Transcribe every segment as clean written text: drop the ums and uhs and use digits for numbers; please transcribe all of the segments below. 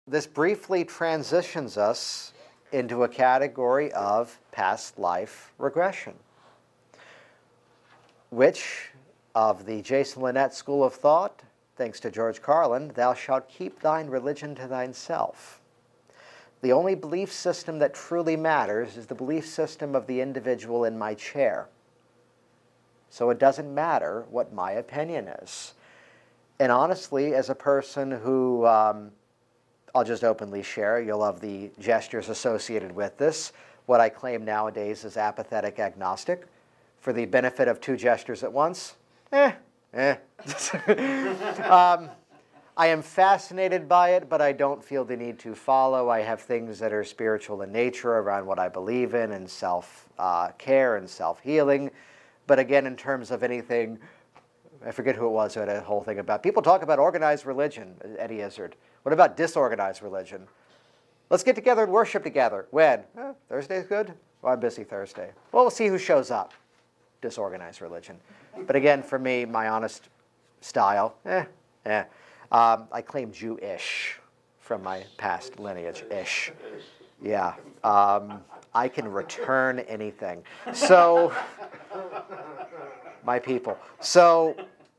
this briefly transitions us into a category of past life regression, which, of the Jason Linett school of thought, thanks to George Carlin, thou shalt keep thine religion to thyself. The only belief system that truly matters is the belief system of the individual in my chair. So it doesn't matter what my opinion is. And honestly, as a person who, I'll just openly share, you'll love the gestures associated with this, what I claim nowadays is apathetic agnostic. For the benefit of two gestures at once, I am fascinated by it, but I don't feel the need to follow. I have things that are spiritual in nature around what I believe in and self-care and self-healing. But again, in terms of anything, I forget who it was who had a whole thing about, people talk about organized religion, Eddie Izzard. What about disorganized religion? Let's get together and worship together. When? Thursday's good? Well, I'm busy Thursday. Well, we'll see who shows up. Disorganized religion. But again, for me, my honest style, I claim Jewish from my past lineage-ish. Yeah. I can return anything. So, my people. So,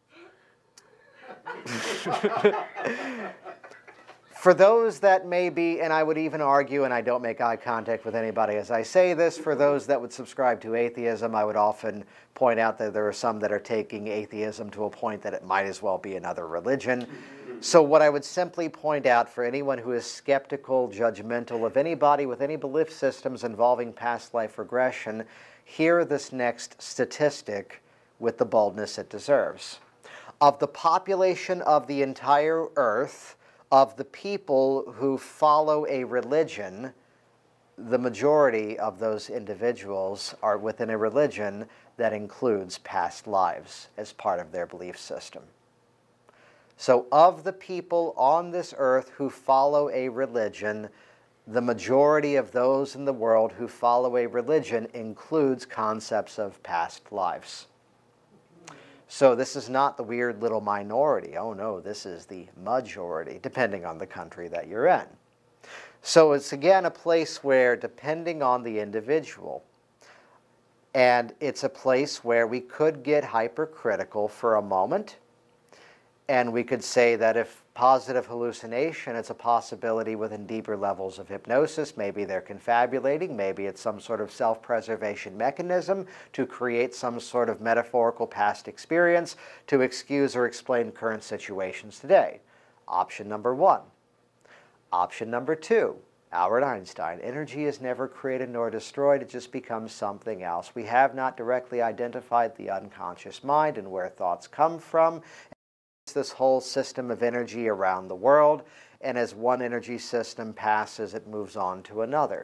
for those that may be, and I would even argue, and I don't make eye contact with anybody as I say this, for those that would subscribe to atheism, I would often point out that there are some that are taking atheism to a point that it might as well be another religion. So what I would simply point out for anyone who is skeptical, judgmental of anybody with any belief systems involving past life regression, hear this next statistic with the boldness it deserves. Of the population of the entire earth, of the people who follow a religion, the majority of those individuals are within a religion that includes past lives as part of their belief system. So of the people on this earth who follow a religion, the majority of those in the world who follow a religion includes concepts of past lives. So this is not the weird little minority. Oh no, this is the majority, depending on the country that you're in. So it's again a place where, depending on the individual, and it's a place where we could get hypercritical for a moment, and we could say that if positive hallucination, it's a possibility within deeper levels of hypnosis. Maybe they're confabulating. Maybe it's some sort of self-preservation mechanism to create some sort of metaphorical past experience to excuse or explain current situations today. Option number one. Option number two. Albert Einstein, energy is never created nor destroyed, it just becomes something else. We have not directly identified the unconscious mind and where thoughts come from. This whole system of energy around the world, and as one energy system passes, it moves on to another.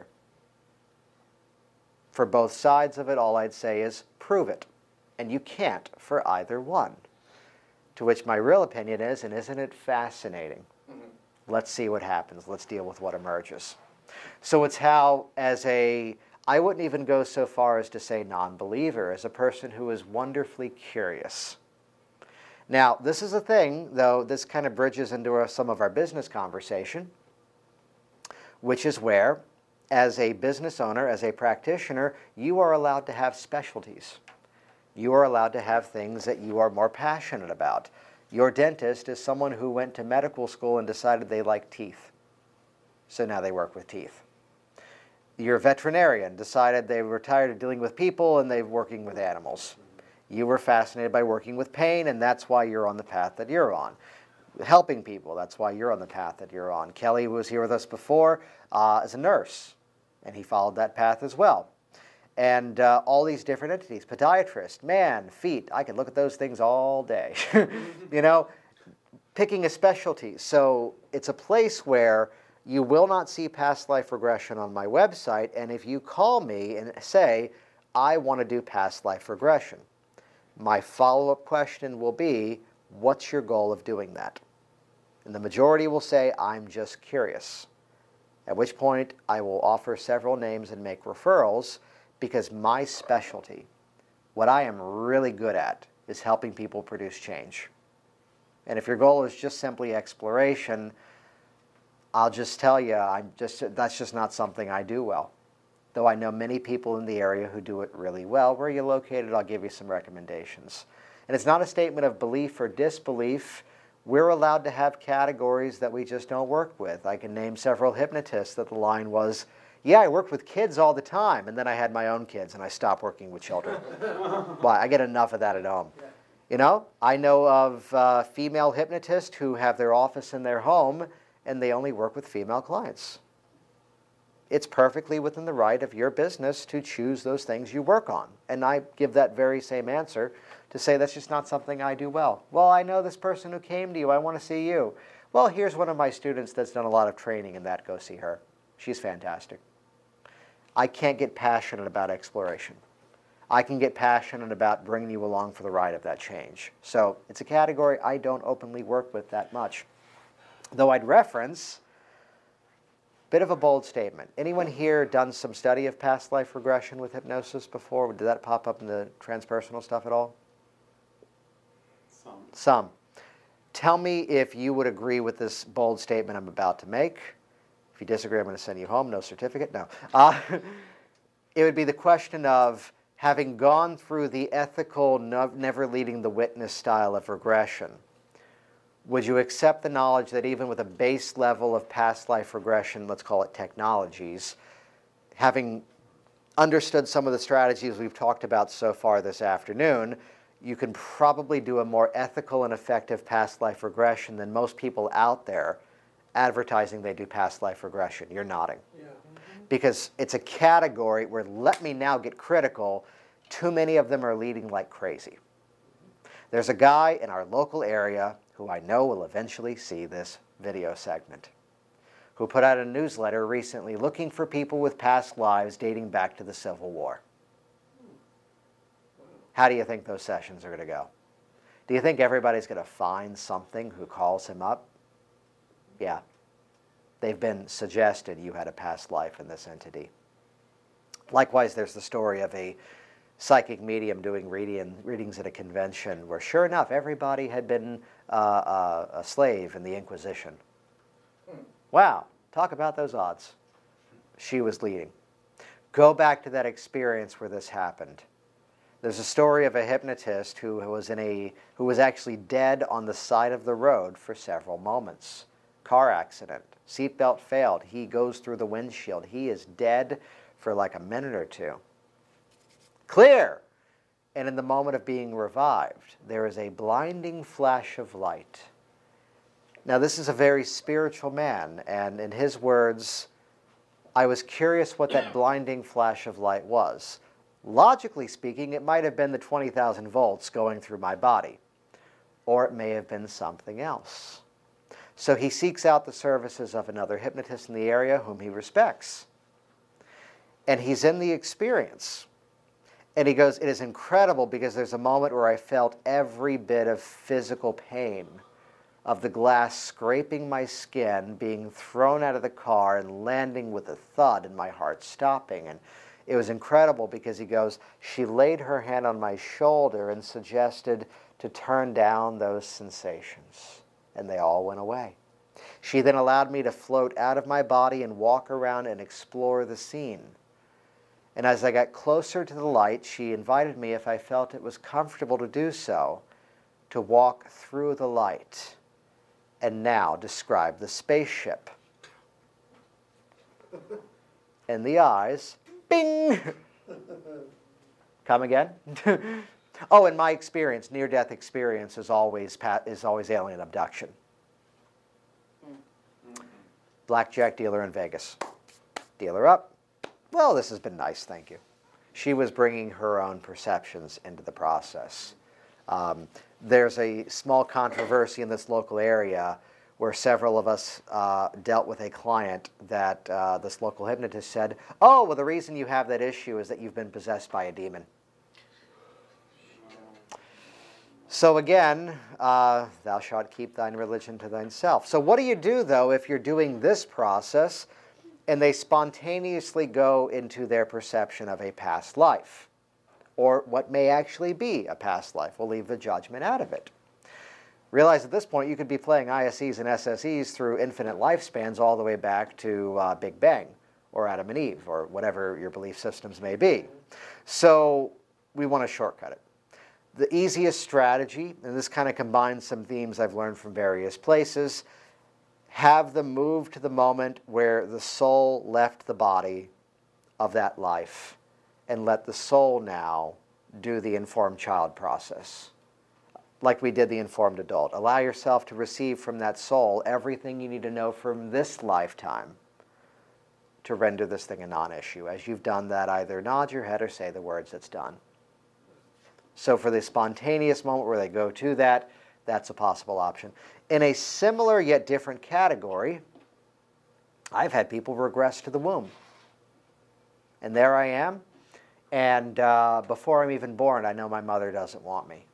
For both sides of it, all I'd say is prove it. And you can't for either one. To which my real opinion is, and isn't it fascinating? Let's see what happens. Let's deal with what emerges. So it's how, I wouldn't even go so far as to say non-believer, as a person who is wonderfully curious. Now, this is a thing, though, this kind of bridges into some of our business conversation, which is where, as a business owner, as a practitioner, you are allowed to have specialties. You are allowed to have things that you are more passionate about. Your dentist is someone who went to medical school and decided they like teeth. So now they work with teeth. Your veterinarian decided they were tired of dealing with people and they're working with animals. You were fascinated by working with pain, and that's why you're on the path that you're on. Helping people, that's why you're on the path that you're on. Kelly was here with us before as a nurse, and he followed that path as well. And all these different entities, podiatrist, man, feet, I could look at those things all day. You know, picking a specialty. So it's a place where you will not see past life regression on my website, and if you call me and say, I want to do past life regression, my follow-up question will be, what's your goal of doing that? And the majority will say, I'm just curious. At which point, I will offer several names and make referrals, because my specialty, what I am really good at, is helping people produce change. And if your goal is just simply exploration, I'll just tell you, that's just not something I do well. Though I know many people in the area who do it really well. Where you're located, I'll give you some recommendations. And it's not a statement of belief or disbelief. We're allowed to have categories that we just don't work with. I can name several hypnotists that the line was, yeah, I work with kids all the time, and then I had my own kids, and I stopped working with children. Why? I get enough of that at home. You know, I know of female hypnotists who have their office in their home, and they only work with female clients. It's perfectly within the right of your business to choose those things you work on. And I give that very same answer to say that's just not something I do well. Well, I know this person who came to you. I want to see you. Well, here's one of my students that's done a lot of training in that. Go see her. She's fantastic. I can't get passionate about exploration. I can get passionate about bringing you along for the ride of that change. So it's a category I don't openly work with that much. Though I'd reference, bit of a bold statement. Anyone here done some study of past life regression with hypnosis before? Did that pop up in the transpersonal stuff at all? Some. Tell me if you would agree with this bold statement I'm about to make. If you disagree, I'm going to send you home. No certificate? No. It would be the question of, having gone through the ethical, never leading the witness style of regression, would you accept the knowledge that even with a base level of past life regression, let's call it technologies, having understood some of the strategies we've talked about so far this afternoon, you can probably do a more ethical and effective past life regression than most people out there advertising they do past life regression? You're nodding. Yeah. Because it's a category where, let me now get critical, too many of them are leading like crazy. There's a guy in our local area who I know will eventually see this video segment, who put out a newsletter recently looking for people with past lives dating back to the Civil War. How do you think those sessions are going to go? Do you think everybody's going to find something who calls him up? Yeah. They've been suggested you had a past life in this entity. Likewise, there's the story of a psychic medium doing readings at a convention where, sure enough, everybody had been a slave in the Inquisition. Wow, talk about those odds. She was leading. Go back to that experience where this happened. There's a story of a hypnotist who was actually dead on the side of the road for several moments. Car accident. Seatbelt failed. He goes through the windshield. He is dead for like a minute or two. Clear! And in the moment of being revived, there is a blinding flash of light. Now, this is a very spiritual man, and in his words, I was curious what that blinding flash of light was. Logically speaking, it might have been the 20,000 volts going through my body, or it may have been something else. So he seeks out the services of another hypnotist in the area whom he respects. And he's in the experience. And he goes, it is incredible because there's a moment where I felt every bit of physical pain of the glass scraping my skin, being thrown out of the car and landing with a thud and my heart stopping. And it was incredible because he goes, she laid her hand on my shoulder and suggested to turn down those sensations. And they all went away. She then allowed me to float out of my body and walk around and explore the scene. And as I got closer to the light, she invited me, if I felt it was comfortable to do so, to walk through the light. And now describe the spaceship. And the eyes, bing! Come again? Oh, in my experience, near-death experience is always alien abduction. Blackjack dealer in Vegas. Dealer up. Well, this has been nice, thank you. She was bringing her own perceptions into the process. There's a small controversy in this local area where several of us dealt with a client that this local hypnotist said, oh, well, the reason you have that issue is that you've been possessed by a demon. So again, thou shalt keep thine religion to thyself. So what do you do, though, if you're doing this process and they spontaneously go into their perception of a past life, or what may actually be a past life? We'll leave the judgment out of it. Realize at this point you could be playing ISEs and SSEs through infinite lifespans all the way back to Big Bang or Adam and Eve or whatever your belief systems may be. So we want to shortcut it. The easiest strategy, and this kind of combines some themes I've learned from various places, have them move to the moment where the soul left the body of that life and let the soul now do the informed child process. Like we did the informed adult. Allow yourself to receive from that soul everything you need to know from this lifetime to render this thing a non-issue. As you've done that, either nod your head or say the words, "It's done." So for the spontaneous moment where they go to that, that's a possible option. In a similar yet different category, I've had people regress to the womb. And there I am, and before I'm even born, I know my mother doesn't want me.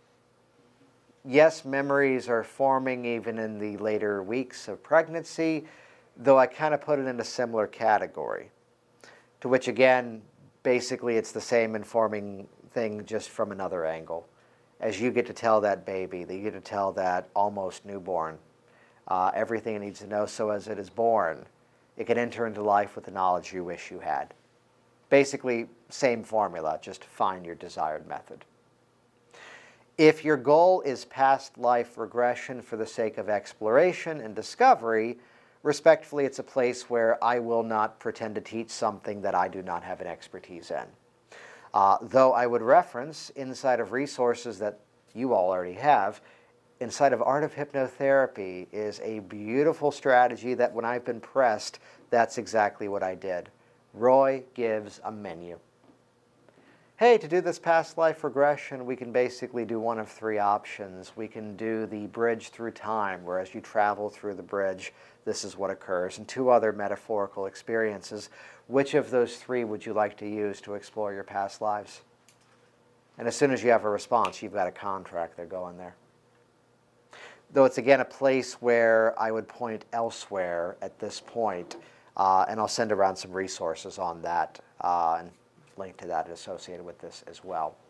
Yes, memories are forming even in the later weeks of pregnancy, though I kind of put it in a similar category, to which again, basically it's the same informing thing just from another angle. As you get to tell that baby, that you get to tell that almost newborn everything it needs to know, so as it is born, it can enter into life with the knowledge you wish you had. Basically, same formula, just find your desired method. If your goal is past life regression for the sake of exploration and discovery, respectfully, it's a place where I will not pretend to teach something that I do not have an expertise in. Though I would reference, inside of resources that you all already have, inside of Art of Hypnotherapy is a beautiful strategy that when I've been pressed, that's exactly what I did. Roy gives a menu. Hey, to do this past life regression, we can basically do one of three options. We can do the bridge through time, where as you travel through the bridge, this is what occurs, and two other metaphorical experiences. Which of those three would you like to use to explore your past lives? And as soon as you have a response, you've got a contract, they're going there. Though it's again a place where I would point elsewhere at this point, and I'll send around some resources on that, and link to that associated with this as well.